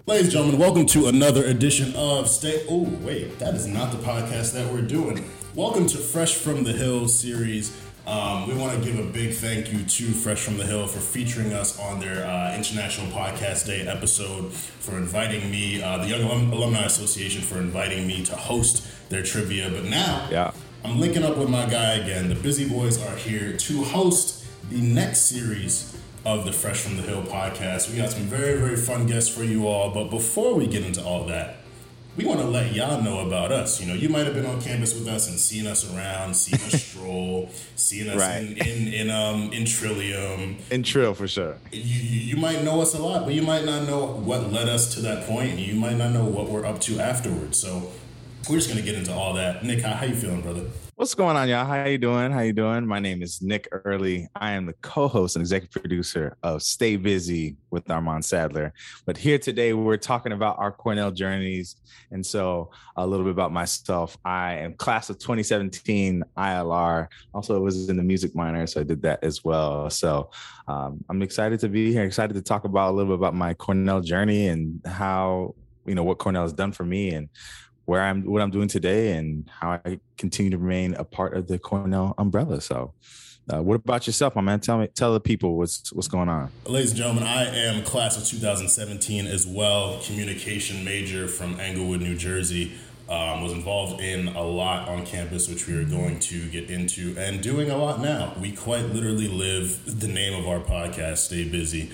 Ladies and gentlemen, welcome to another edition of Stay. Oh, wait, that is not the podcast that we're doing. Welcome to Fresh from the Hill series. We want to give a big thank you to Fresh from the Hill for featuring us on their International Podcast Day episode, for inviting me, the Young Alumni Association, for inviting me to host their trivia. But now, I'm linking up with my guy again. The Busy Boys are here to host the next series of the Fresh from the Hill podcast. We got some very, very fun guests for you all. But before we get into all that, we want to let y'all know about us. You know, you might have been on campus with us and seen us around, seen us stroll, seen us in Trillium. In Trill, for sure. You might know us a lot, but you might not know what led us to that point, and you might not know what we're up to afterwards. So we're just going to get into all that. Nick, how you feeling, brother? What's going on, y'all? How you doing? My name is Nick Early. I am the co-host and executive producer of Stay Busy with Armand Sadler. But here today, we're talking about our Cornell journeys. And so a little bit about myself. I am class of 2017 ILR. Also, was in the music minor, so I did that as well. So I'm excited to be here, excited to talk about a little bit about my Cornell journey and how, you know, what Cornell has done for me and what I'm doing today and how I continue to remain a part of the Cornell umbrella. So what about yourself, my man? Tell the people what's going on. Ladies and gentlemen, I am class of 2017 as well, communication major from Englewood, New Jersey. Was involved in a lot on campus, which we are going to get into, and doing a lot now. We quite literally live the name of our podcast, Stay Busy.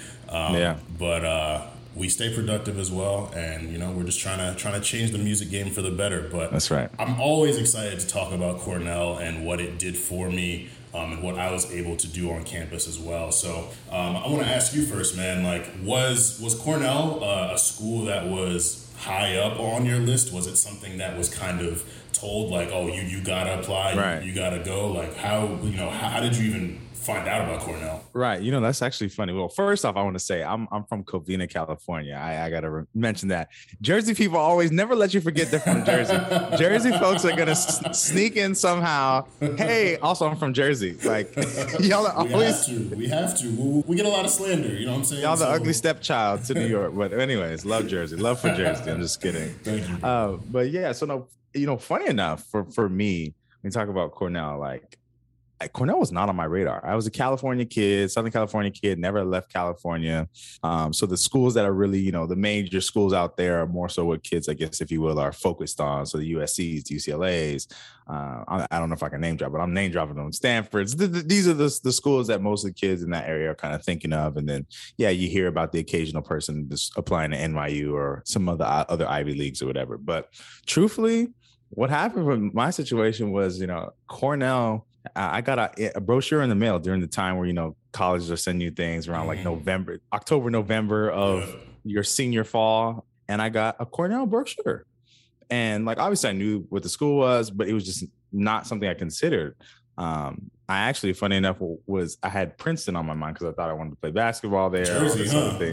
But we stay productive as well, and you know, we're just trying to change the music game for the better. But that's right. I'm always excited to talk about Cornell and what it did for me, and what I was able to do on campus as well. So I want to ask you first, man. Like, was Cornell a school that was high up on your list? Was it something that was kind of told, like, oh, you gotta apply, right, you gotta go? Like, how did you even find out about Cornell? Right. You know, that's actually funny. Well, first off, I want to say I'm from Covina, California. I got to mention that. Jersey people always never let you forget they're from Jersey. Jersey folks are going to sneak in somehow. Hey, also I'm from Jersey. Like, y'all are always... We have to. We get a lot of slander, you know what I'm saying? Y'all the ugly stepchild to New York. But anyways, love Jersey. Love for Jersey. I'm just kidding. Thank you. But yeah, so no, you know, funny enough, for me, when you talk about Cornell, like, Cornell was not on my radar. I was a California kid, Southern California kid, never left California. So the schools that are really, you know, the major schools out there are more so what kids, I guess, if you will, are focused on. So the USCs, the UCLAs, I don't know if I can name drop, but I'm name dropping them. Stanford's. These are the schools that most of the kids in that area are kind of thinking of. And then, yeah, you hear about the occasional person just applying to NYU or some other Ivy Leagues or whatever. But truthfully, what happened with my situation was, you know, Cornell, I got a brochure in the mail during the time where, you know, colleges are sending you things around like October, November of your senior fall. And I got a Cornell brochure. And like, obviously I knew what the school was, but it was just not something I considered. I actually, funny enough, I had Princeton on my mind because I thought I wanted to play basketball there. Jersey,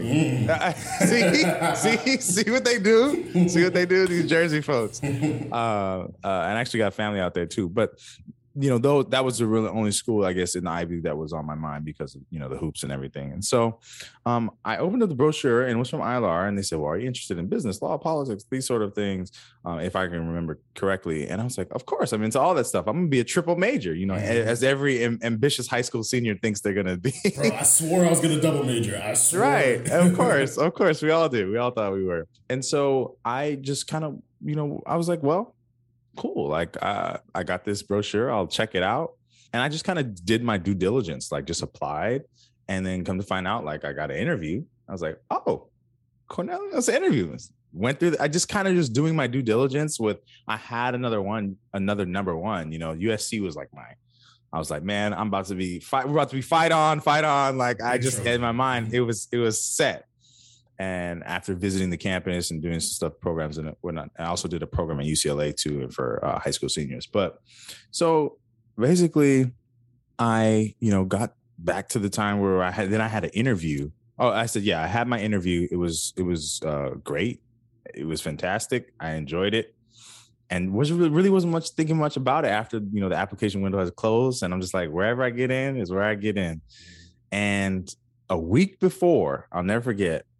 See what they do? See what they do, these Jersey folks. And I actually got family out there too. But you know, though that was the really only school, I guess, in the Ivy that was on my mind because of, you know, the hoops and everything. And so I opened up the brochure and it was from ILR, and they said, well, are you interested in business, law, politics, these sort of things, if I can remember correctly. And I was like, of course, I'm into all that stuff. I'm going to be a triple major, you know, as every ambitious high school senior thinks they're going to be. Bro, I swore I was going to double major. I swore. Right. Of course. We all did. We all thought we were. And so I just kind of, you know, I was like, well, cool. Like, I got this brochure. I'll check it out. And I just kind of did my due diligence, like just applied, and then come to find out, like, I got an interview. I was like, oh, Cornell, that's an interview. Went through, I just kind of just doing my due diligence I had another number one, you know, USC was like I was like, man, we're about to be fight on. Like, I just, in my mind, it was set. And after visiting the campus and doing some stuff, programs and whatnot, I also did a program at UCLA too for high school seniors. But so basically, I, you know, got back to the time where I had an interview. Oh, I said, yeah, I had my interview. It was great. It was fantastic. I enjoyed it, and really wasn't thinking much about it after, you know, the application window has closed. And I'm just like, wherever I get in is where I get in. And a week before, I'll never forget,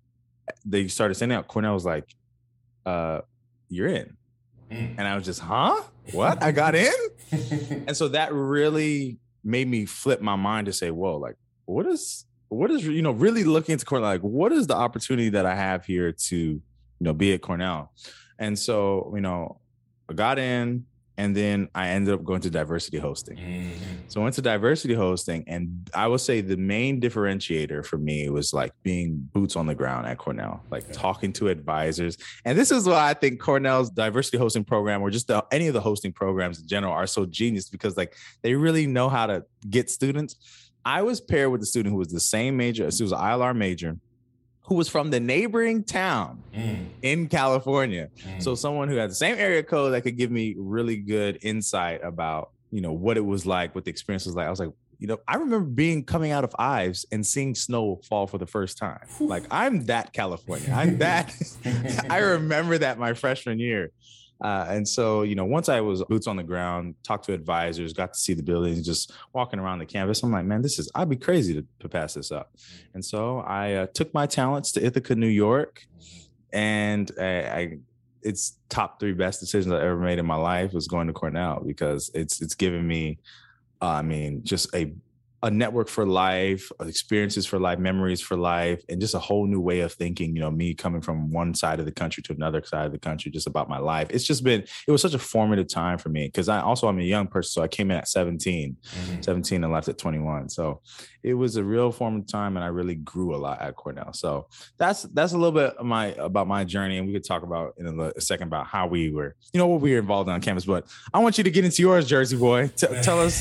they started sending out, Cornell was like, you're in. And I was just, huh? What? I got in? And so that really made me flip my mind to say, whoa, like, what is, really looking into Cornell, like, what is the opportunity that I have here to, be at Cornell? And so, I got in, and then I ended up going to diversity hosting. So I went to diversity hosting, and I would say the main differentiator for me was like being boots on the ground at Cornell, like talking to advisors. And this is why I think Cornell's diversity hosting program, or just any of the hosting programs in general, are so genius, because like they really know how to get students. I was paired with a student who was the same major, so he was an ILR major, who was from the neighboring town in California. So someone who had the same area code that could give me really good insight about, what it was like, what the experience was like. I was like, I remember coming out of Ives and seeing snow fall for the first time. Like, I'm that California. I'm that. I remember that my freshman year. And so, once I was boots on the ground, talked to advisors, got to see the buildings, just walking around the campus, I'm like, man, I'd be crazy to pass this up. And so I took my talents to Ithaca, New York, and it's top 3 best decisions I ever made in my life was going to Cornell, because it's given me, just a network for life, experiences for life, memories for life, and just a whole new way of thinking, me coming from one side of the country to another side of the country, just about my life. It was such a formative time for me, because I'm a young person. So I came in at 17 and left at 21. So it was a real formative time, and I really grew a lot at Cornell. So that's a little bit about my journey. And we could talk about in a second about how we were, what we were involved in on campus, but I want you to get into yours, Jersey boy. Tell us.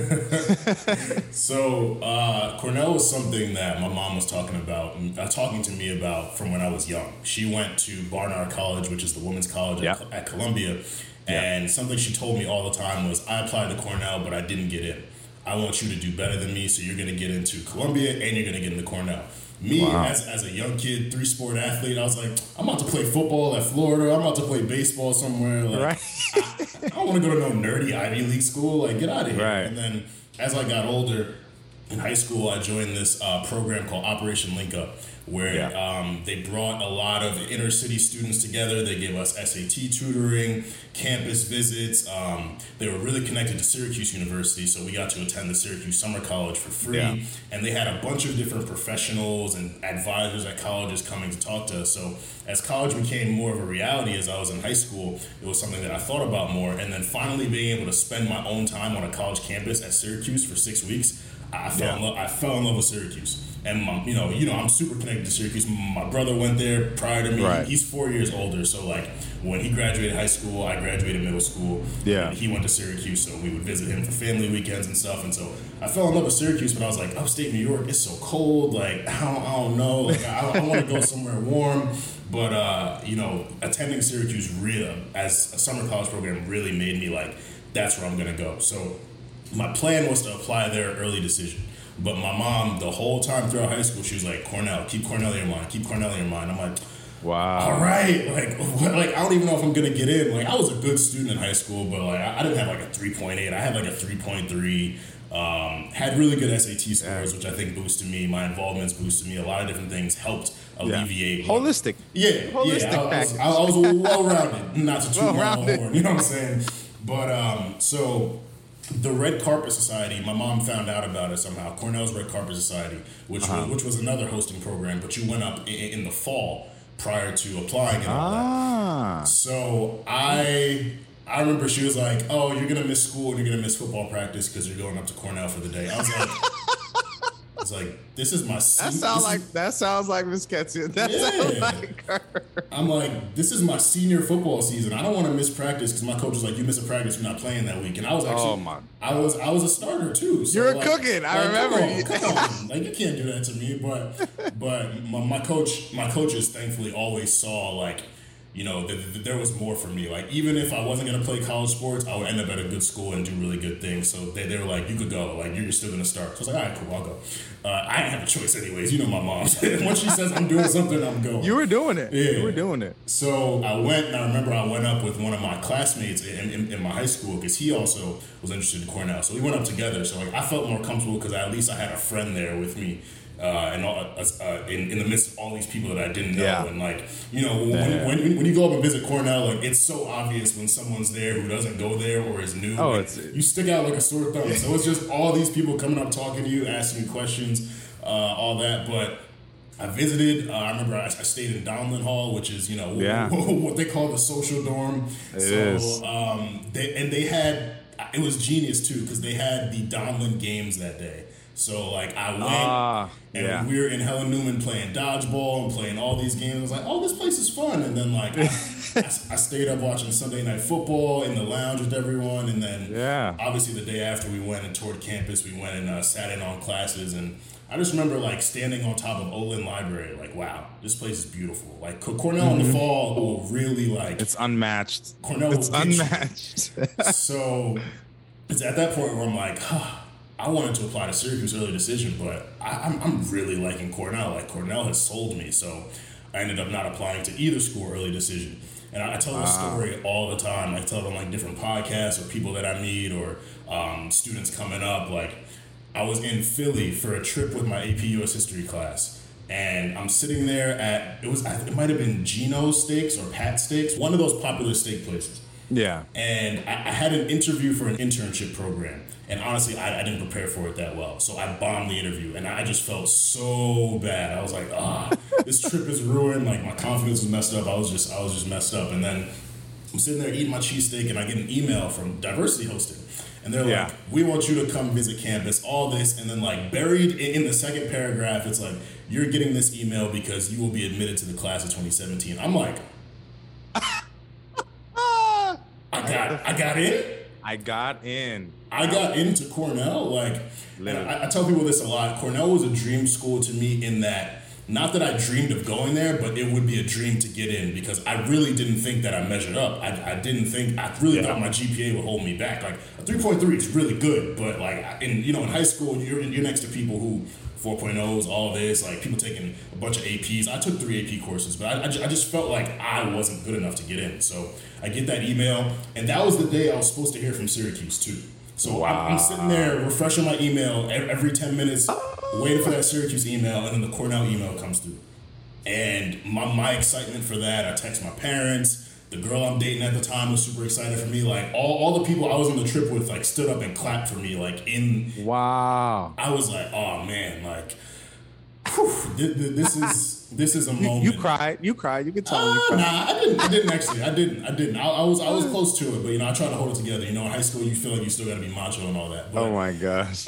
So Cornell was something that my mom was talking to me about from when I was young. She went to Barnard College, which is the women's college at Columbia. And something she told me all the time was, I applied to Cornell, but I didn't get in. I want you to do better than me, so you're going to get into Columbia and you're going to get into Cornell. Me, as a young kid, 3-sport athlete, I was like, I'm about to play football at Florida. I'm about to play baseball somewhere. Like, I don't want to go to no nerdy Ivy League school. Like, get out of here. Right. And then as I got older, in high school, I joined this program called Operation Link Up, where they brought a lot of inner city students together. They gave us SAT tutoring, campus visits. They were really connected to Syracuse University, so we got to attend the Syracuse Summer College for free. Yeah. And they had a bunch of different professionals and advisors at colleges coming to talk to us. So as college became more of a reality as I was in high school, it was something that I thought about more. And then finally being able to spend my own time on a college campus at Syracuse for 6 weeks, I fell in love with Syracuse. And I'm super connected to Syracuse. My brother went there prior to me. Right. He's 4 years older, so like when he graduated high school, I graduated middle school. Yeah. And he went to Syracuse, so we would visit him for family weekends and stuff. And so I fell in love with Syracuse, but I was like, upstate New York, it's so cold. Like I don't know. Like I want to go somewhere warm. But attending Syracuse as a summer college program really made me like, that's where I'm gonna go. So my plan was to apply there early decision. But my mom, the whole time throughout high school, she was like, Cornell, keep Cornell in your mind, keep Cornell in your mind. I'm like, wow. All right. Like I don't even know if I'm going to get in. Like, I was a good student in high school, but like I didn't have like a 3.8. I had like a 3.3. Had really good SAT scores, which I think boosted me. My involvements boosted me. A lot of different things helped alleviate. Holistic. Holistic. I was well-rounded, not to toot my own horn. You know what I'm saying? But so the Red Carpet Society, my mom found out about it somehow. Cornell's Red Carpet Society, which was another hosting program, but you went up in the fall prior to applying and all that. So I remember she was like, "Oh, you're gonna miss school and you're gonna miss football practice because you're going up to Cornell for the day." I was like, this is my. That sounds like Miss Ketsia. That sounds like her. I'm like, this is my senior football season. I don't want to miss practice because my coach was like, you miss a practice, you're not playing that week. And I was actually, I was a starter too. So you're cooking. I remember. Come on. Like, you can't do that to me. But my coaches thankfully always saw like, there was more for me. Like, even if I wasn't going to play college sports, I would end up at a good school and do really good things. So they were like, you could go. Like, you're still going to start. So I was like, all right, cool, I'll go. I didn't have a choice anyways. You know my mom. Once she says I'm doing something, I'm going. You were doing it. Yeah. You were doing it. So I went, and I remember I went up with one of my classmates in my high school because he also was interested in Cornell. So we went up together. So like I felt more comfortable because at least I had a friend there with me. And all, in the midst of all these people that I didn't know, and like when you go up and visit Cornell, like it's so obvious when someone's there who doesn't go there or is new. Oh, like, you stick out like a sore thumb. So it's just all these people coming up talking to you, asking you questions, all that. But I visited. I remember I stayed in Donlin Hall, which is what they call the social dorm. They had it was genius too because they had the Donlin games that day. So like I went and we were in Helen Newman playing dodgeball and playing all these games. I was like, oh, this place is fun. And then like I stayed up watching Sunday Night Football in the lounge with everyone. And then obviously the day after we went and toured campus, we went and sat in on classes. And I just remember like standing on top of Olin Library, like, wow, this place is beautiful. Like Cornell in the fall will really like it's unmatched. Cornell it's unmatched. So it's at that point where I'm like, I wanted to apply to Syracuse early decision, but I'm really liking Cornell. Like Cornell has sold me, so I ended up not applying to either school early decision. And I tell this story all the time. I tell it on like different podcasts or people that I meet or students coming up. Like I was in Philly for a trip with my AP US History class, and I'm sitting there it might have been Gino's Steaks or Pat Steaks, one of those popular steak places. Yeah. And I had an interview for an internship program. And honestly, I didn't prepare for it that well. So I bombed the interview. And I just felt so bad. I was like, this trip is ruined. Like, my confidence was messed up. I was just messed up. And then I'm sitting there eating my cheesesteak, and I get an email from Diversity Hosting. And they're like, we want you to come visit campus, all this. And then, like, buried in the second paragraph, it's like, you're getting this email because you will be admitted to the class of 2017. I'm like... I got in. I got into Cornell. Like, I tell people this a lot. Cornell was a dream school to me in that, not that I dreamed of going there, but it would be a dream to get in because I really didn't think that I measured up. I really thought my GPA would hold me back. Like a 3.3 is really good, but like in high school, you're next to people who 4.0s, all this, like people taking a bunch of APs. I took 3 AP courses, but I just felt like I wasn't good enough to get in. So I get that email, and that was the day I was supposed to hear from Syracuse too. So I'm sitting there refreshing my email every 10 minutes, waiting for that Syracuse email, and then the Cornell email comes through. And my excitement for that, I text my parents. The girl I'm dating at the time was super excited for me. Like all the people I was on the trip with, like stood up and clapped for me. Like I was like, oh man, like, this is a moment. You cried. You could tell me you cried. Nah, I didn't actually. I didn't. I was close to it, but I tried to hold it together. In high school, you feel like you still got to be macho and all that. But, oh my gosh.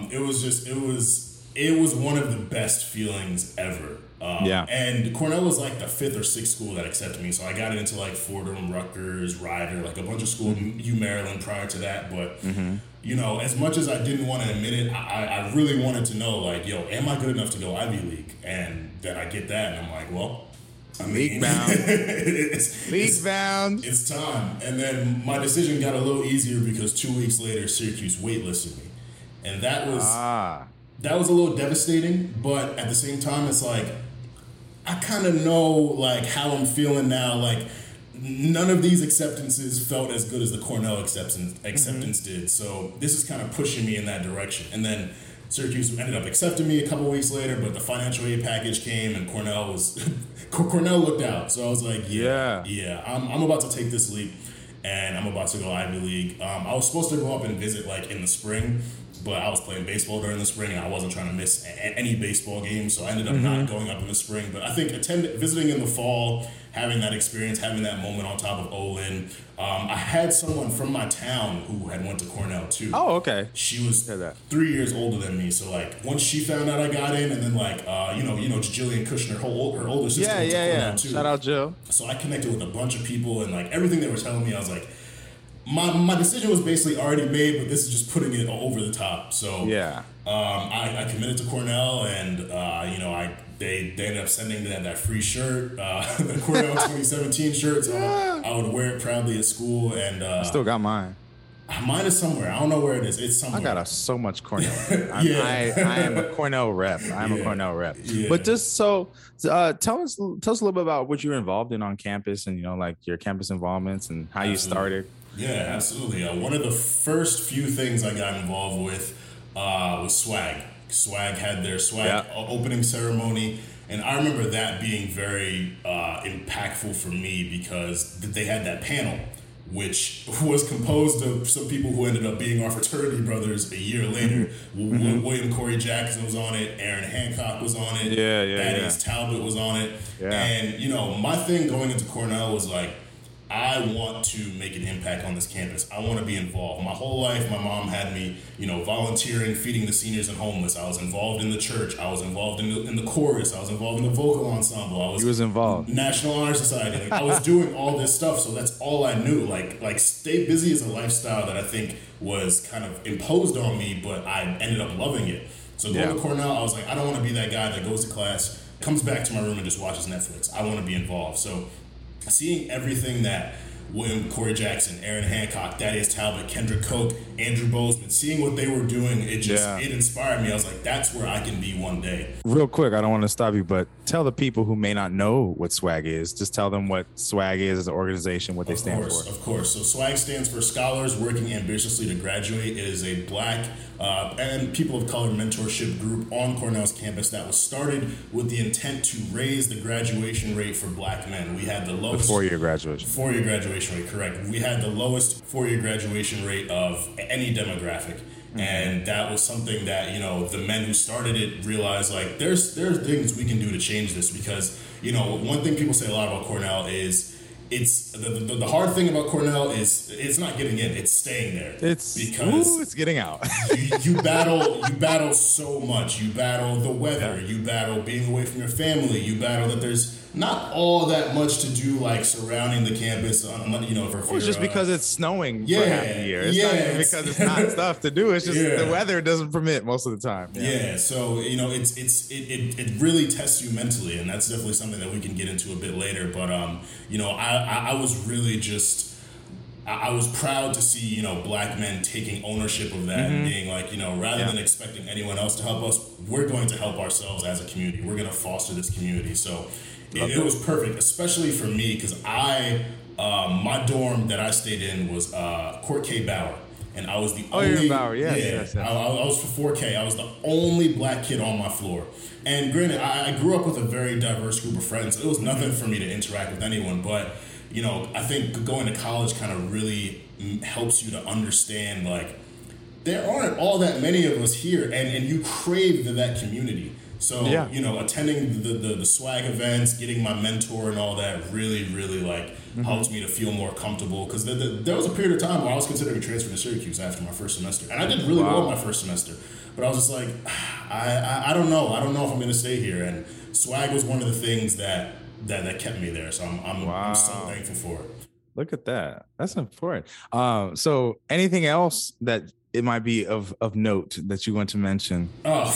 It was one of the best feelings ever. And Cornell was like the 5th or 6th school that accepted me. So I got into like Fordham, Rutgers, Rider, like a bunch of schools, UMaryland prior to that. But, as much as I didn't want to admit it, I really wanted to know, like, yo, am I good enough to go Ivy League? And then I get that, and I'm like, well, league bound. League bound. It's time. And then my decision got a little easier because 2 weeks later, Syracuse waitlisted me. And that was a little devastating, but at the same time, it's like, I kind of know like how I'm feeling now. Like none of these acceptances felt as good as the Cornell acceptance did. So this is kind of pushing me in that direction. And then Syracuse ended up accepting me a couple weeks later, but the financial aid package came and Cornell looked out. So I was like, I'm about to take this leap and I'm about to go Ivy League. I was supposed to go up and visit like in the spring, but I was playing baseball during the spring, and I wasn't trying to miss any baseball games, so I ended up not going up in the spring. But I think visiting in the fall, having that experience, having that moment on top of Olin. I had someone from my town who had went to Cornell too. Oh, okay. She was 3 years older than me, so like once she found out I got in, and then like Jillian Kushner, her older sister went to Cornell too. Shout out Jill. So I connected with a bunch of people, and like everything they were telling me, I was like, my decision was basically already made, but this is just putting it over the top. So I committed to Cornell, and they ended up sending that free shirt, the Cornell 2017 shirt. So I would wear it proudly at school, and I still got mine. Mine is somewhere. I don't know where it is. It's somewhere. I got so much Cornell. Yeah. I am a Cornell rep. I'm a Cornell rep. Yeah. But just tell us a little bit about what you were involved in on campus, and like your campus involvements and how you started. Yeah, absolutely. One of the first few things I got involved with was Swag. Swag had their Swag opening ceremony. And I remember that being very impactful for me because they had that panel, which was composed of some people who ended up being our fraternity brothers a year later. William Corey Jackson was on it. Aaron Hancock was on it. Thaddeus Talbot was on it. Yeah. And, my thing going into Cornell was like, I want to make an impact on this campus. I want to be involved. My whole life, my mom had me, volunteering, feeding the seniors and homeless. I was involved in the church. I was involved in the chorus. I was involved in the vocal ensemble. He was involved. National Honor Society. Like, I was doing all this stuff, so that's all I knew. Like stay busy is a lifestyle that I think was kind of imposed on me, but I ended up loving it. So going to Cornell, I was like, I don't want to be that guy that goes to class, comes back to my room and just watches Netflix. I want to be involved. So seeing everything that William Corey Jackson, Aaron Hancock, Thaddeus Talbot, Kendrick Koch, Andrew Bozeman, seeing what they were doing, it inspired me. I was like, that's where I can be one day. Real quick, I don't want to stop you, but tell the people who may not know what SWAG is. Just tell them what SWAG is as an organization, what they stand for. Of course. So SWAG stands for Scholars Working Ambitiously to Graduate. It is a Black and people of color mentorship group on Cornell's campus that was started with the intent to raise the graduation rate for Black men. We had the lowest... The four-year graduation. Four-year graduation rate, correct. We had the lowest four-year graduation rate of any demographic. Mm-hmm. And that was something that, the men who started it realized, like, there are things we can do to change this because, one thing people say a lot about Cornell is it's the hard thing about Cornell is it's not getting in, it's staying there. It's getting out. you battle so much. You battle the weather. You battle being away from your family. You battle that there's not all that much to do, like surrounding the campus. It's just because it's snowing for half the year. It's not even because it's not stuff to do. It's just the weather doesn't permit most of the time. So it really tests you mentally, and that's definitely something that we can get into a bit later. But I was really just. I was proud to see, Black men taking ownership of that and being like, rather than expecting anyone else to help us, we're going to help ourselves as a community. We're going to foster this community. So it was perfect, especially for me, because my dorm that I stayed in was Court K. Bauer. And I was the only... you're in Bauer, yes. I was for 4K. I was the only Black kid on my floor. And granted, I grew up with a very diverse group of friends. It was nothing for me to interact with anyone, but... I think going to college kind of really helps you to understand, like, there aren't all that many of us here, and you crave that community. So, attending the swag events, getting my mentor and all that really, really, helps me to feel more comfortable. Because there was a period of time where I was considering transferring to Syracuse after my first semester. And I did really well my first semester. But I was just like, I don't know. I don't know if I'm going to stay here. And swag was one of the things that kept me there. So I'm so thankful for it. Look at that. That's important. So anything else that it might be of note that you want to mention?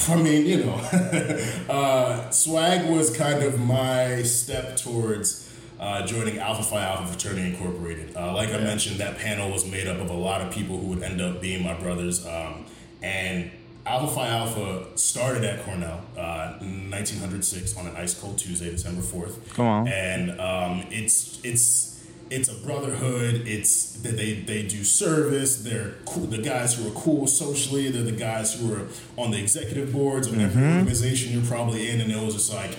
Swag was kind of my step towards joining Alpha Phi Alpha Fraternity Incorporated. I mentioned, that panel was made up of a lot of people who would end up being my brothers. And Alpha Phi Alpha started at Cornell in 1906 on an ice cold Tuesday, December 4th. Come on. And it's a brotherhood. It's that they do service. They're cool. The guys who are cool socially. They're the guys who are on the executive boards of every organization you're probably in. And it was just like,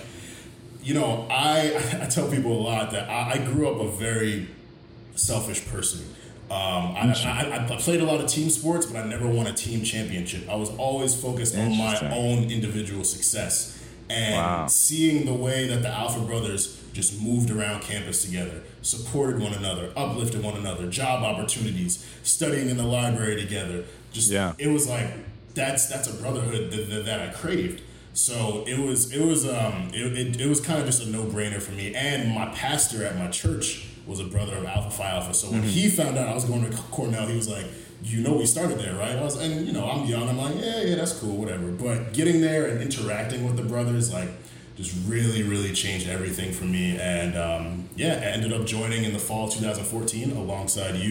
I tell people a lot that I grew up a very selfish person. I played a lot of team sports, but I never won a team championship. I was always focused on my own individual success. And seeing the way that the Alpha brothers just moved around campus together, supported one another, uplifted one another, job opportunities, studying in the library together. It was like, that's a brotherhood that I craved. So it was kind of just a no-brainer for me. And my pastor at my church was a brother of Alpha Phi Alpha. So when he found out I was going to Cornell, he was like, we started there, right? I'm young. I'm like, yeah, that's cool, whatever. But getting there and interacting with the brothers, just really, really changed everything for me. And I ended up joining in the fall 2014 alongside you.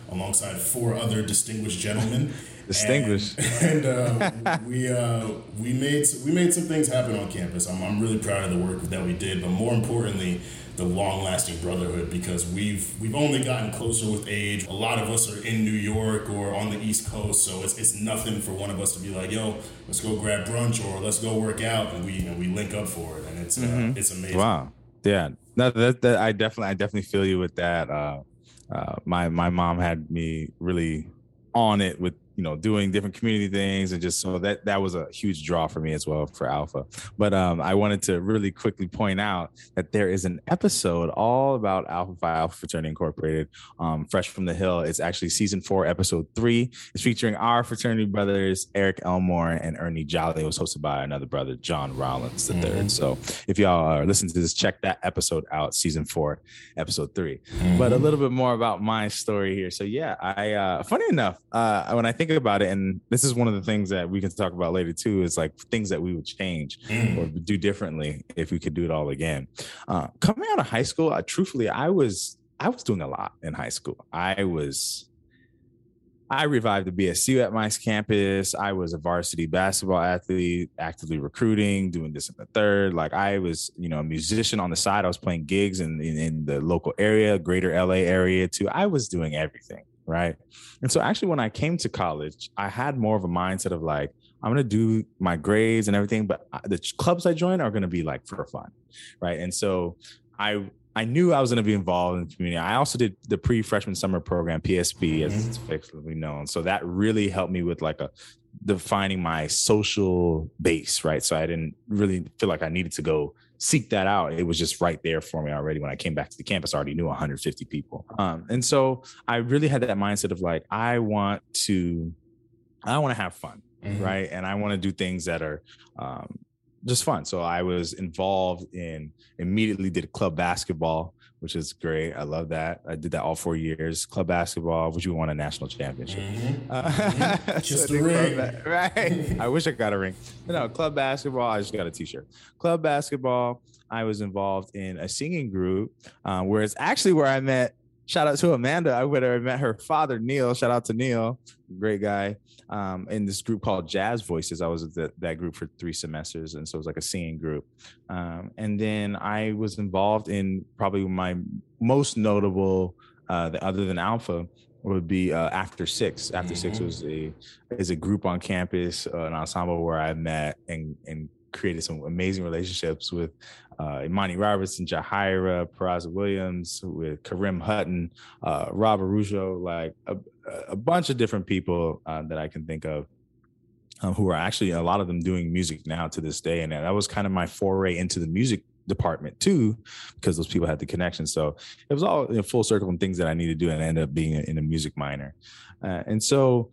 alongside 4 other distinguished gentlemen. Distinguished. And we made some things happen on campus. I'm really proud of the work that we did, but more importantly, the long-lasting brotherhood, because we've only gotten closer with age. A lot of us are in New York or on the East Coast, so it's nothing for one of us to be like, yo, let's go grab brunch or let's go work out, and we link up for it, and it's amazing. Wow. Yeah. No, that I definitely feel you with that. My mom had me really on it with, you know, doing different community things, and just so that was a huge draw for me as well for Alpha. But I wanted to really quickly point out that there is an episode all about Alpha Phi Alpha Fraternity Incorporated, Fresh from the Hill. It's actually season 4, episode 3. It's featuring our fraternity brothers, Eric Elmore and Ernie Jolly. It was hosted by another brother, John Rollins III. So if y'all are listening to this, check that episode out, season 4, episode 3. But a little bit more about my story here. So yeah, I funny enough, when I think about it, and this is one of the things that we can talk about later too, is like things that we would change or do differently if we could do it all again. Coming out of high school, truthfully, I was doing a lot in high school. I revived the BSU at Mike's campus. I was a varsity basketball athlete, actively recruiting, doing this and the third. Like I was, you know, a musician on the side. I was playing gigs in the local area, greater LA area too. I was doing everything. Right. And so actually, when I came to college, I had more of a mindset of like, I'm going to do my grades and everything, but the clubs I join are going to be like for fun. Right. And so I knew I was going to be involved in the community. I also did the pre-freshman summer program, PSP, as it's affectionately known. So that really helped me with like defining my social base. Right. So I didn't really feel like I needed to go seek that out. It was just right there for me already. When I came back to the campus, I already knew 150 people. And so I really had that mindset of like, I want to have fun, right? And I want to do things that are just fun. So I was immediately did club basketball, which is great. I love that. I did that all 4 years. Club basketball, which we won a national championship. Just a ring. Right. I wish I got a ring. But no, club basketball, I just got a t-shirt. Club basketball, I was involved in a singing group, where it's actually where I met, shout out to Amanda. I would have met her father, Neil. Shout out to Neil, great guy. In this group called Jazz Voices. I was at that group for 3 semesters. And so it was like a singing group. And then I was involved in probably my most notable, other than Alpha, would be After Six. After Six is a group on campus, an ensemble where I met and created some amazing relationships with Imani Robertson, Jahira, Peraza Williams, with Karim Hutton, Rob Arujo, like a bunch of different people that I can think of, who are actually, a lot of them doing music now to this day. And that was kind of my foray into the music department too, because those people had the connection. So it was all in full circle and things that I needed to do, and I ended up being in a music minor. And so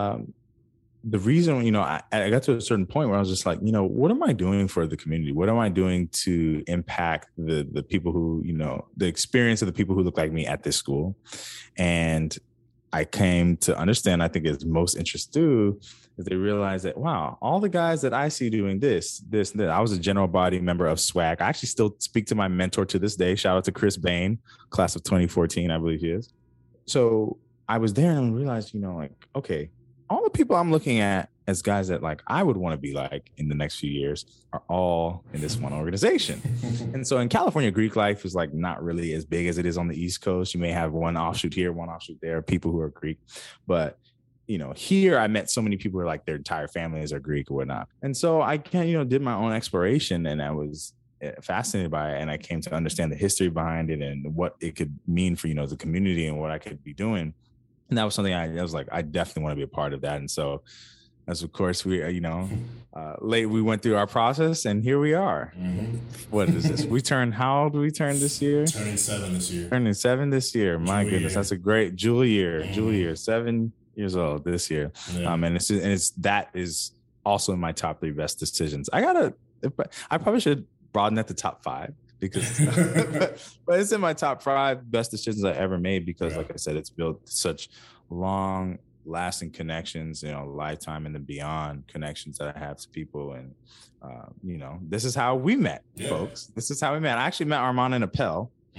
the reason, you know, I got to a certain point where I was just like, you know, what am I doing for the community? What am I doing to impact the people who, you know, the experience of the people who look like me at this school? And I came to understand, I think as most interests do, is they realize that, wow, all the guys that I see doing this. I was a general body member of SWAC. I actually still speak to my mentor to this day. Shout out to Chris Bain, class of 2014, I believe he is. So I was there and realized, you know, like, okay, all the people I'm looking at as guys that like I would want to be like in the next few years are all in this one organization. And so in California, Greek life is like not really as big as it is on the East Coast. You may have one offshoot here, one offshoot there, people who are Greek. But, you know, here I met so many people who are like their entire families are Greek or whatnot. And so I did my own exploration, and I was fascinated by it. And I came to understand the history behind it and what it could mean for, you know, the community and what I could be doing. And that was something I was like, I definitely want to be a part of that. And so, as of course, we, you know, we went through our process, and here we are. What is this? How old do we turn this year? Turning 7 this year. Turning 7 this year. My Jewel goodness, year. That's a great Jewel year. Jewel year. 7 years old this year. Yeah. That is also in my top 3 best decisions. I probably should broaden that to top 5. Because but it's in my top 5 best decisions I ever made, because like I said, it's built such long lasting connections, you know, lifetime and then beyond connections that I have to people. And you know, this is how we met, folks. This is how we met. I actually met Armand and Appel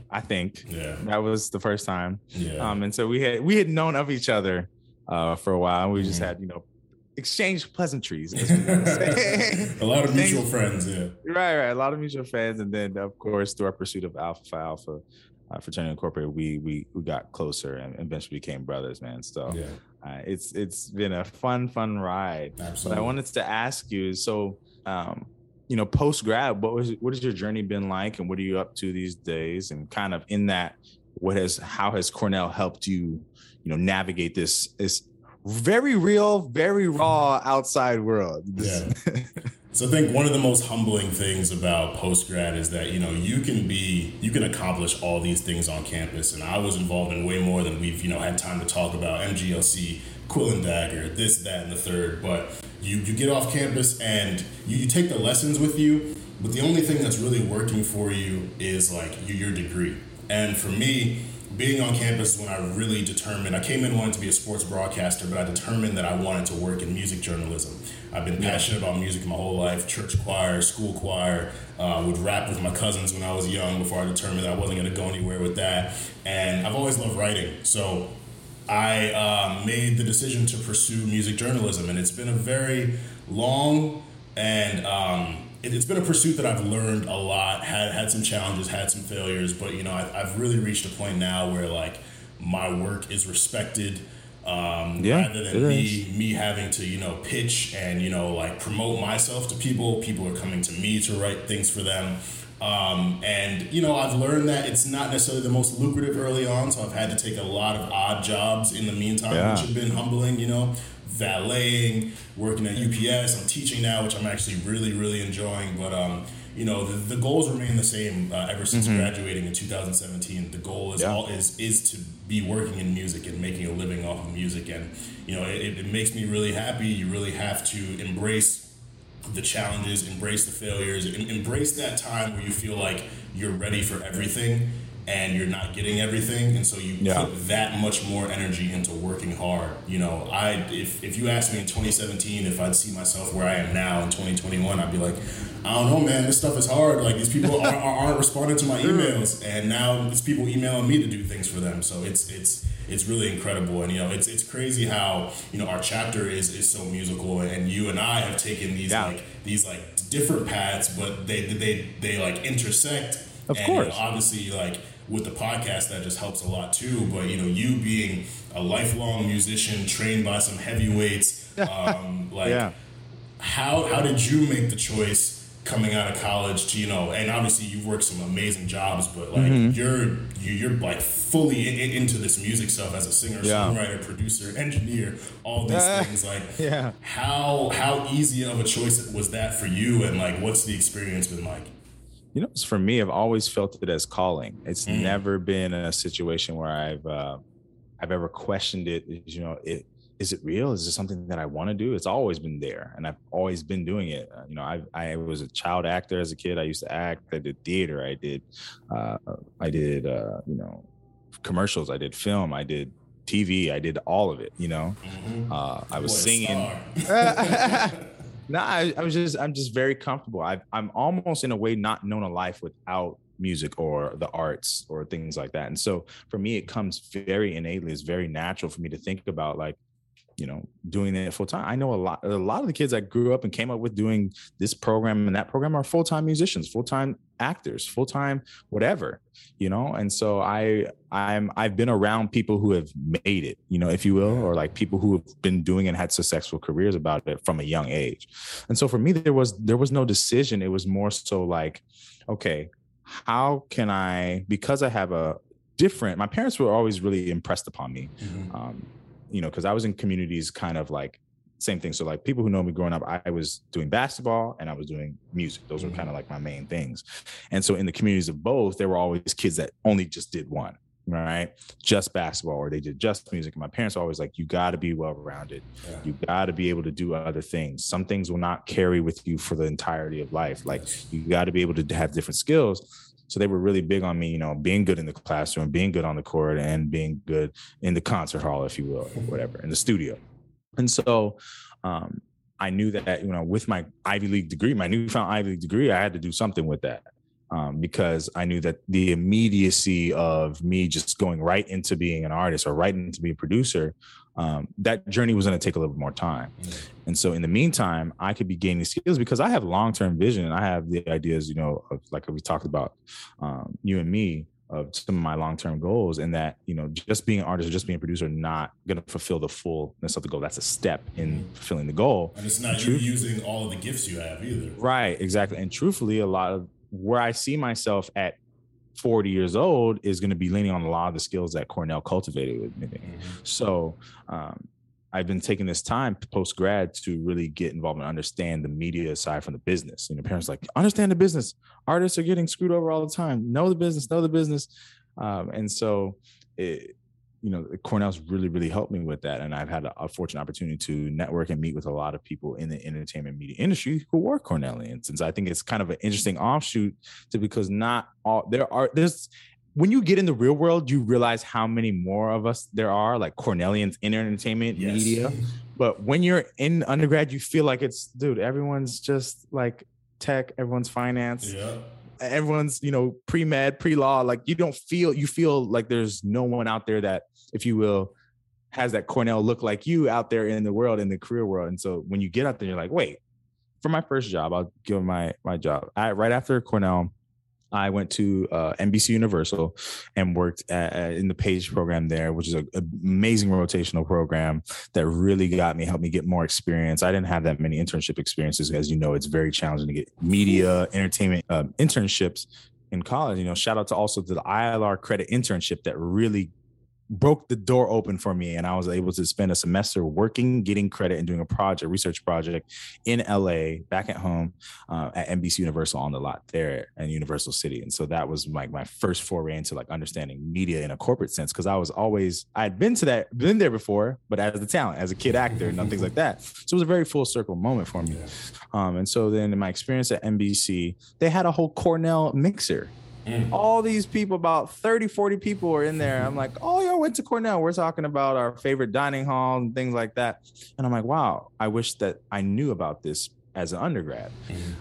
I think. Yeah. That was the first time. Yeah. And so we had known of each other for a while. And we just had, exchanged pleasantries. As we would say. A lot of mutual friends, yeah. Right. A lot of mutual friends. And then, of course, through our pursuit of Alpha Phi Alpha Fraternity Incorporated, we got closer and eventually became brothers, man. So it's been a fun ride. Absolutely. But I wanted to ask you, so post grad, what has your journey been like, and what are you up to these days? And kind of in that, how has Cornell helped you, navigate this very real, very raw outside world? Yeah. So I think one of the most humbling things about post-grad is that, you can accomplish all these things on campus. And I was involved in way more than we've, had time to talk about. MGLC, Quill and Dagger, this, that, and the third. But you get off campus and you take the lessons with you, but the only thing that's really working for you is like your degree. And for me, being on campus is when I really determined, I came in wanting to be a sports broadcaster, but I determined that I wanted to work in music journalism. I've been passionate about music my whole life, church choir, school choir, would rap with my cousins when I was young before I determined that I wasn't going to go anywhere with that. And I've always loved writing. So I made the decision to pursue music journalism, and it's been a very long and it's been a pursuit that I've learned a lot, had some challenges, had some failures, but I've really reached a point now where like my work is respected, rather than me having to pitch and like promote myself to people. People are coming to me to write things for them. And I've learned that it's not necessarily the most lucrative early on, so I've had to take a lot of odd jobs in the meantime, which have been humbling, valeting, working at UPS. I'm teaching now, which I'm actually really, really enjoying. But, the goals remain the same ever since graduating in 2017. The goal is to be working in music and making a living off of music. And, it makes me really happy. You really have to embrace the challenges, embrace the failures, embrace that time where you feel like you're ready for everything and you're not getting everything, and so you put that much more energy into working hard. If you asked me in 2017 if I'd see myself where I am now in 2021, I'd be like, I don't know, man, this stuff is hard. Like, these people aren't responding to my emails, and now there's people emailing me to do things for them. So it's really incredible, and it's crazy how our chapter is so musical, and you and I have taken these different paths, but they like intersect. Of course, obviously, like with the podcast, that just helps a lot too. But you being a lifelong musician trained by some heavyweights, how did you make the choice coming out of college to and obviously you've worked some amazing jobs, but like you're like fully into this music stuff as a singer, songwriter, producer, engineer, all these things. Like, how easy of a choice was that for you, and like what's the experience been like? For me, I've always felt it as calling. It's never been a situation where I've ever questioned it. Is it real? Is it something that I want to do? It's always been there, and I've always been doing it. I was a child actor as a kid. I used to act. I did theater. I did commercials. I did film. I did TV. I did all of it. I was singing. No, I'm just very comfortable. I'm almost in a way not known a life without music or the arts or things like that. And so for me, it comes very innately. It's very natural for me to think about like, doing it full time. I know a lot of the kids I grew up and came up with doing this program and that program are full-time musicians, full-time actors, full-time whatever, and so I've been around people who have made it, if you will, or like people who have been doing and had successful careers about it from a young age. And so for me, there was no decision. It was more so like, okay, how can I, because I have my parents were always really impressed upon me, because I was in communities kind of like same thing. So like people who know me growing up, I was doing basketball and I was doing music. Those were kind of like my main things. And so in the communities of both, there were always kids that only just did one, right? Just basketball, or they did just music. And my parents were always like, you got to be well-rounded. Yeah. You got to be able to do other things. Some things will not carry with you for the entirety of life. Like you got to be able to have different skills. So they were really big on me, being good in the classroom, being good on the court, and being good in the concert hall, if you will, or whatever, in the studio. And so I knew that, with my Ivy League degree, my newfound Ivy League degree, I had to do something with that. because I knew that the immediacy of me just going right into being an artist or right into being a producer, that journey was going to take a little bit more time. And so in the meantime, I could be gaining skills because I have long-term vision and I have the ideas, of, like we talked about, you and me, of some of my long-term goals, and that, just being an artist or just being a producer not going to fulfill the fullness of the goal. That's a step in fulfilling the goal. And it's not you using all of the gifts you have either. Right, exactly. And truthfully, a lot of where I see myself at 40 years old is going to be leaning on a lot of the skills that Cornell cultivated with me. So I've been taking this time post-grad to really get involved and understand the media aside from the business. Parents like, understand the business. Artists are getting screwed over all the time. Know the business. And so, Cornell's really, really helped me with that. And I've had a fortunate opportunity to network and meet with a lot of people in the entertainment media industry who were Cornellians. And so I think it's kind of an interesting offshoot because not all there's when you get in the real world, you realize how many more of us there are, like Cornellians in entertainment media. But when you're in undergrad, you feel like everyone's just like tech, everyone's finance, everyone's, pre-med, pre-law. Like you feel like there's no one out there that, if you will, has that Cornell look like you out there in the world, in the career world. And so when you get out there, you're like, wait, for my first job, I'll give my job. Right after Cornell, I went to NBC Universal and worked in the Page program there, which is an amazing rotational program that really helped me get more experience. I didn't have that many internship experiences. As you know, it's very challenging to get media, entertainment internships in college. Shout out to the ILR credit internship that really broke the door open for me, and I was able to spend a semester working, getting credit, and doing a research project in LA, back at home, at NBC Universal on the lot there in Universal City. And so that was my first foray into like understanding media in a corporate sense, because I'd been there before, but as a talent, as a kid actor, and things like that. So it was a very full circle moment for me. And so then in my experience at NBC, they had a whole Cornell mixer. All these people, about 30, 40 people were in there. I'm like, oh, y'all went to Cornell. We're talking about our favorite dining hall and things like that. And I'm like, wow, I wish that I knew about this as an undergrad.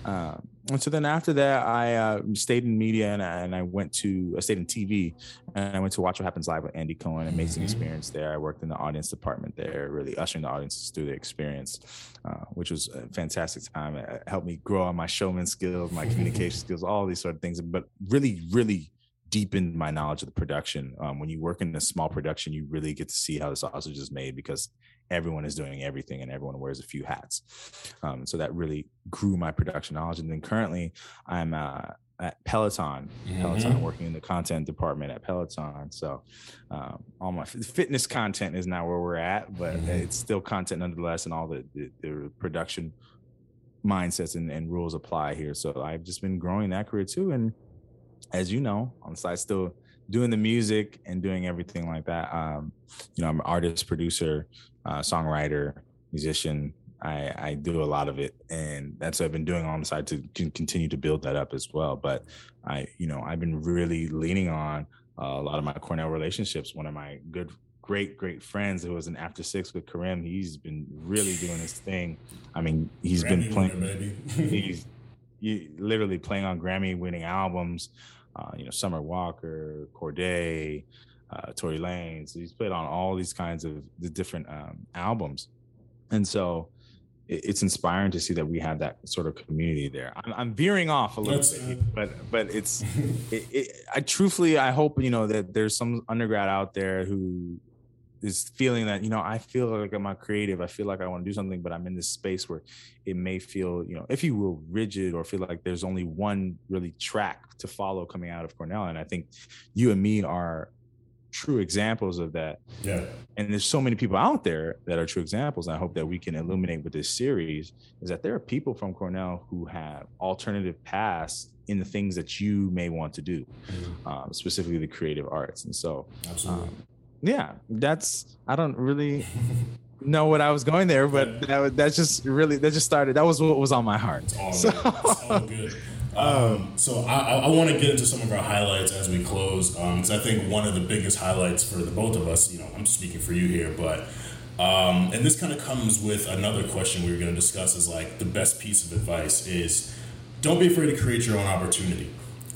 And so then after that, I stayed in media and I stayed in TV, and I went to Watch What Happens Live with Andy Cohen. Amazing experience there. I worked in the audience department there, really ushering the audiences through the experience, which was a fantastic time. It helped me grow on my showman skills, my communication skills, all these sort of things, but really, really deepened my knowledge of the production. When you work in a small production, you really get to see how the sausage is made, because everyone is doing everything and everyone wears a few hats. So that really grew my production knowledge. And then currently I'm at Peloton, working in the content department at Peloton. So all my fitness content is now where we're at, but it's still content nonetheless, and all the production mindsets and rules apply here. So I've just been growing that career too. And as you know, on the side, still doing the music and doing everything like that. I'm an artist, producer, songwriter, musician. I do a lot of it, and that's what I've been doing on the side to continue to build that up as well. But I've been really leaning on a lot of my Cornell relationships. One of my great friends who was in After Six with Karim, he's been really doing his thing. I mean, he's been playing, he's literally playing on Grammy-winning albums. Summer Walker, Corday, Tory Lanez. He's played on all these kinds of the different albums. And so it's inspiring to see that we have that sort of community there. I'm veering off a little bit, but it's, I hope, that there's some undergrad out there who is feeling that, I feel like I'm creative. I feel like I want to do something, but I'm in this space where it may feel, if you will, rigid, or feel like there's only one really track to follow coming out of Cornell. And I think you and me are true examples of that. Yeah. And there's so many people out there that are true examples. And I hope that we can illuminate with this series is that there are people from Cornell who have alternative paths in the things that you may want to do, specifically the creative arts. And so, absolutely. I don't really know what I was going there, but that just started. That was what was on my heart. It's all good. So I want to get into some of our highlights as we close, because I think one of the biggest highlights for the both of us, I'm speaking for you here, but and this kind of comes with another question we were going to discuss, is like the best piece of advice is don't be afraid to create your own opportunity.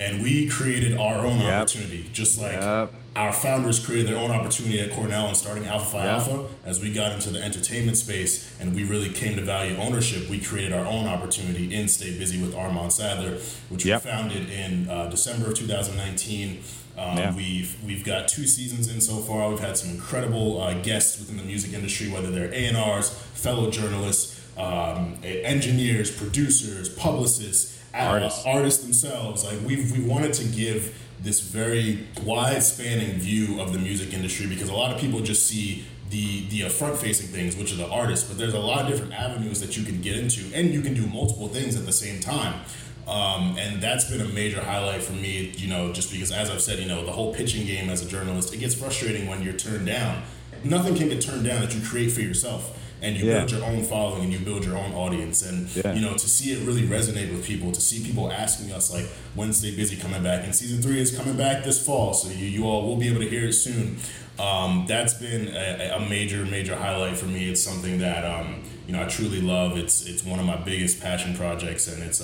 And we created our own opportunity, just like our founders created their own opportunity at Cornell and starting Alpha Phi Alpha. As we got into the entertainment space and we really came to value ownership, we created our own opportunity in Stay Busy with Armand Sadler, which we founded in December of 2019. We've got 2 seasons in so far. We've had some incredible guests within the music industry, whether they're A&Rs, fellow journalists, engineers, producers, publicists, artists themselves. Like we wanted to give this very wide-spanning view of the music industry, because a lot of people just see the front-facing things, which are the artists, but there's a lot of different avenues that you can get into, and you can do multiple things at the same time. And that's been a major highlight for me, just because, as I've said, the whole pitching game as a journalist, it gets frustrating when you're turned down. Nothing can get turned down that you create for yourself. And you build your own following and you build your own audience. And, to see it really resonate with people, to see people asking us, like, when's Stay Busy coming back? And season 3 is coming back this fall, so you all will be able to hear it soon. That's been a major, major highlight for me. It's something that, I truly love. It's one of my biggest passion projects, and it's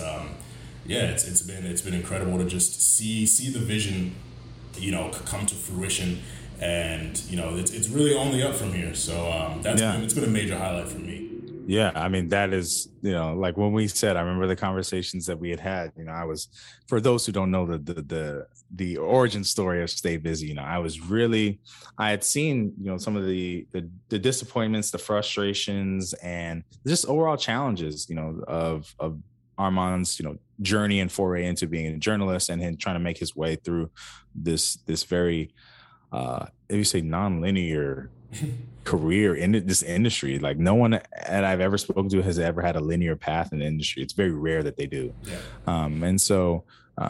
been incredible to just see the vision, come to fruition. And it's really only up from here. So it's been a major highlight for me. Yeah, I mean, that is, like when we said, I remember the conversations that we had. I was, for those who don't know the origin story of Stay Busy, I had seen some of the disappointments, the frustrations, and just overall challenges of Armand's journey and foray into being a journalist, and him trying to make his way through this very if you say non-linear career in this industry. Like, no one that I've ever spoken to has ever had a linear path in the industry. It's very rare that they do. And so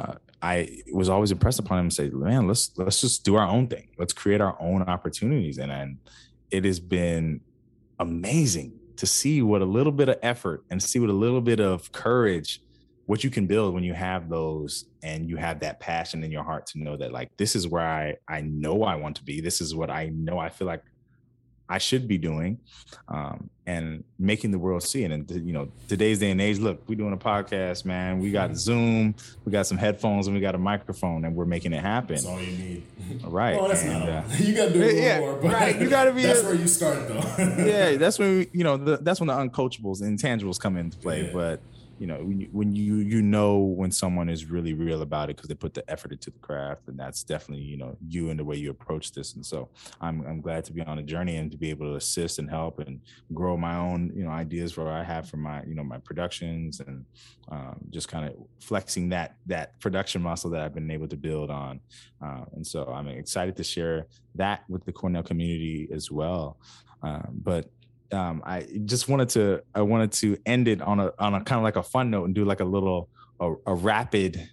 I was always impressed upon him and say, man, let's just do our own thing. Let's create our own opportunities. And it has been amazing to see what a little bit of effort and see what a little bit of courage, what you can build when you have those and you have that passion in your heart to know that, like, this is where I know I want to be. This is what I know I feel like I should be doing, and making the world see it. And, today's day and age, look, we're doing a podcast, man. We got Zoom, we got some headphones, and we got a microphone, and we're making it happen. That's all you need. Right. Well, that's not you got to do a little more. But right. You got to be. That's where you start, though. That's when that's when the uncoachables and intangibles come into play. Yeah. But when when someone is really real about it because they put the effort into the craft, and that's definitely you and the way you approach this. And so I'm glad to be on a journey and to be able to assist and help and grow my own ideas where I have for my my productions, and just kind of flexing that production muscle that I've been able to build on. And so I'm excited to share that with the Cornell community as well. But I just wanted to end it on a kind of like a fun note and do like a little rapid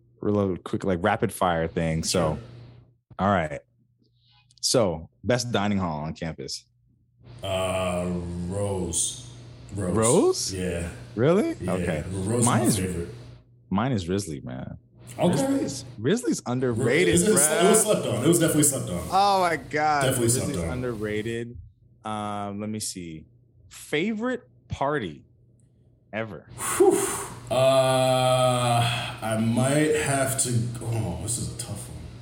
fire thing. So, all right. So, best dining hall on campus? Rose. Rose? Yeah. Really? Yeah. Okay. Rose is my favorite. Mine is Risley, man. Okay. Risley's underrated. It was slept on. It was definitely slept on. Oh my God. Definitely slept on. Underrated. Let me see. Favorite party ever? I might have to. Oh, this is a tough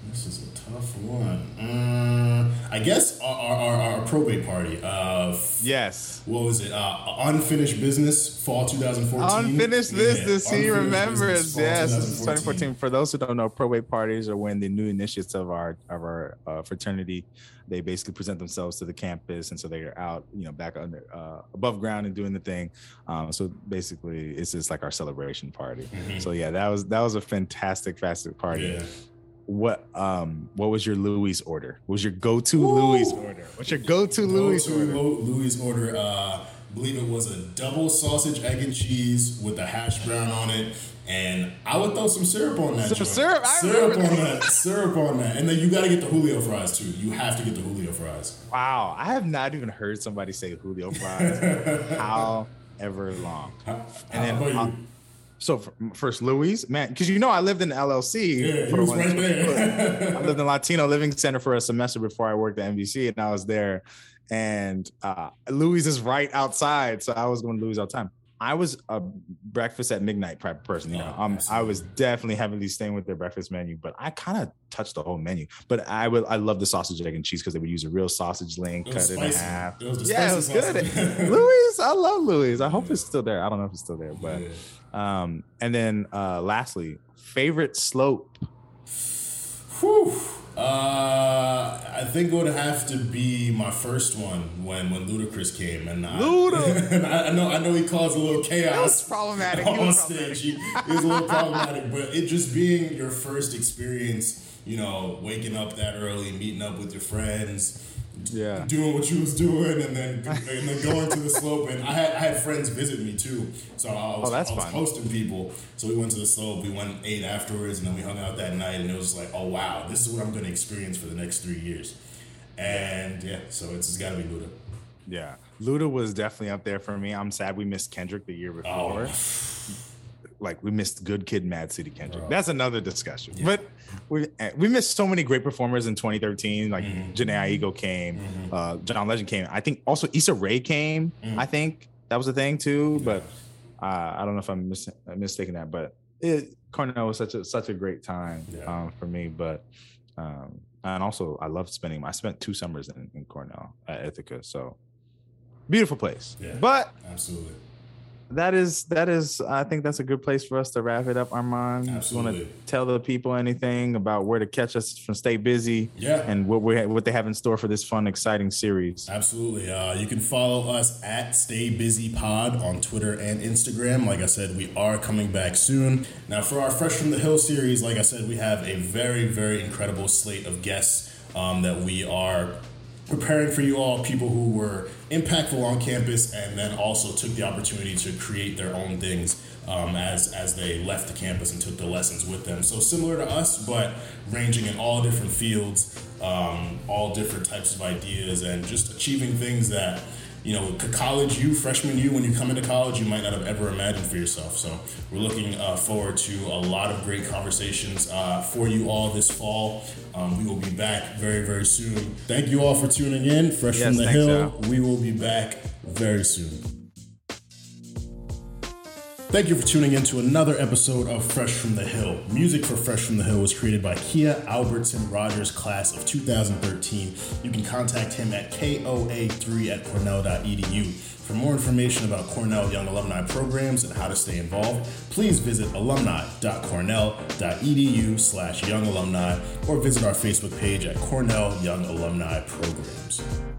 one. I guess our probate party. Yes. What was it? Unfinished Business, fall 2014. Unfinished Business. He remembers. Yes, 2014. For those who don't know, probate parties are when the new initiates of our fraternity, they basically present themselves to the campus, and so they're out, back under above ground and doing the thing. So basically, it's just like our celebration party. Mm-hmm. So yeah, that was a fantastic party. Yeah. What was your Louis order? What was your go-to Louis order? What's your go-to Louis order? Louis order, I believe it was a double sausage, egg, and cheese with a hash brown on it. And I would throw some syrup on that. Syrup on that. And then you got to get the Julio fries too. You have to get the Julio fries. Wow. I have not even heard somebody say Julio fries however long. And then so first, Louis, man, because I lived in the LLC. Yeah, he was right there. I lived in Latino Living Center for a semester before I worked at NBC, and I was there. And Louis is right outside, so I was going to Louis all the time. I was a breakfast at midnight type of person. You know, I was definitely heavily staying with their breakfast menu, but I kind of touched the whole menu. But I love the sausage, egg, and cheese because they would use a real sausage link, cut it in half. It was good. Louis, I love Louis. I hope it's still there. I don't know if it's still there, but and then lastly, favorite slope. Whew. I think it would have to be my first one when Ludacris came, and I know he caused a little chaos. That was problematic. On stage, he was a little problematic, but it just being your first experience, you know, waking up that early, meeting up with your friends. Doing what you was doing, and then going to the slope. And I had friends visit me too, so I was hosting people. So we went to the slope. We went and ate afterwards, and then we hung out that night. And it was like, oh wow, this is what I'm going to experience for the next 3 years. And so it's got to be Luda. Yeah, Luda was definitely up there for me. I'm sad we missed Kendrick the year before. Like we missed Good Kid, Mad City Kendrick. That's another discussion. Yeah. But we missed so many great performers in 2013. Like Jhené Aiko came, John Legend came. I think also Issa Rae came. I think that was a thing too. But I don't know if I'm mistaking that. But Cornell was such a great time for me. But and also I spent 2 summers in Cornell at Ithaca. So beautiful place. Yeah, but absolutely. That is. I think that's a good place for us to wrap it up, Armand. Absolutely. Want to tell the people anything about where to catch us from Stay Busy? Yeah. And what they have in store for this fun, exciting series. Absolutely. You can follow us at Stay Busy Pod on Twitter and Instagram. Like I said, we are coming back soon. Now, for our Fresh from the Hill series, like I said, we have a very, very incredible slate of guests that we are preparing for you all, people who were impactful on campus and then also took the opportunity to create their own things as they left the campus and took the lessons with them. So similar to us, but ranging in all different fields, all different types of ideas, and just achieving things that, you know, college you, freshman you, when you come into college, you might not have ever imagined for yourself. So we're looking forward to a lot of great conversations for you all this fall. We will be back very, very soon. Thank you all for tuning in. Fresh from the Hill. We will be back very soon. Thank you for tuning in to another episode of Fresh from the Hill. Music for Fresh from the Hill was created by Kia Albertson Rogers, class of 2013. You can contact him at koa3@cornell.edu. For more information about Cornell Young Alumni programs and how to stay involved, please visit alumni.cornell.edu/young alumni or visit our Facebook page at Cornell Young Alumni Programs.